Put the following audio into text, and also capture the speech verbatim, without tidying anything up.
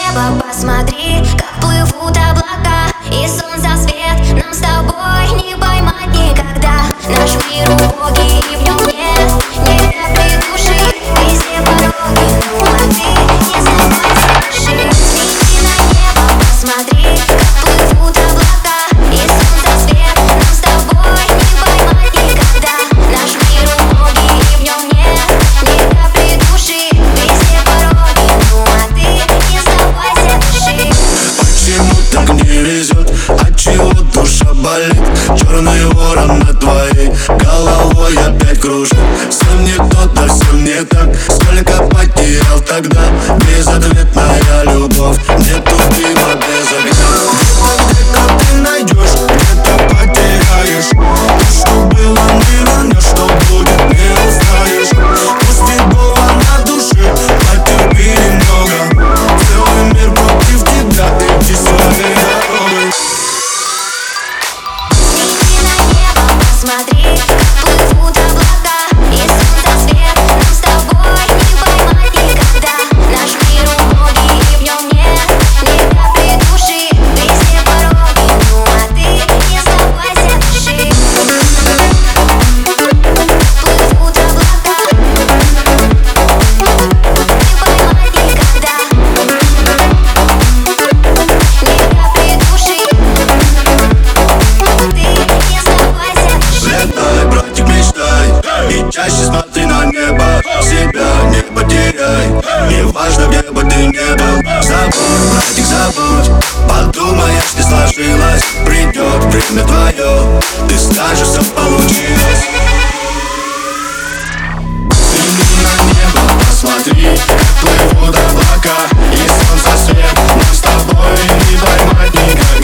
небо посмотри, как плывут облака, и солнца свет нам с тобой не поймать никогда. Наш мир убогий, и в нем нет ни капли души, везде пороги, ну а ты не сдавайся, дыши. Взгляни на небо, посмотри, как плывут облака, и солнца свет нам с тобой не поймать никогда. Наш мир убогий, и в нем нет ни капли души, везде пороги, ну а ты не сдавайся, дыши. Почему так не везет? Отчего душа болит? Черный ворон над твоей головой опять кружит. Всем не то, да всем не так. Сколько потерял тогда? Безответная любовь. Нету дыма без огня. Где-то, где-то ты найдешь, где-то потеряешь. То, что было, не вернешь, что будет, не узнаешь. Пусть ведь было на душе, потерпи немного. Целый мир против тебя, иди своей дорогой. Смотри, как плывут облака, и солнца свет нам с тобой не поймать никогда. Наш мир убогий, и в нем нет ни капли души, везде пороги, ну а ты не сдавайся, дыши. Плывут облака, не поймать никогда. Ни капли души, ты не сдавайся, дыши. Летай, братик, мечтай, и чаще смотри на небо. Себя не потеряй, не важно, где бы ты ни был. Забудь, братик, забудь, подумаешь, не сложилось. Придет время твое, ты скажешь, все получилось. Взгляни на небо, посмотри, как плывут облака, и солнца свет нам с тобой не поймать никогда.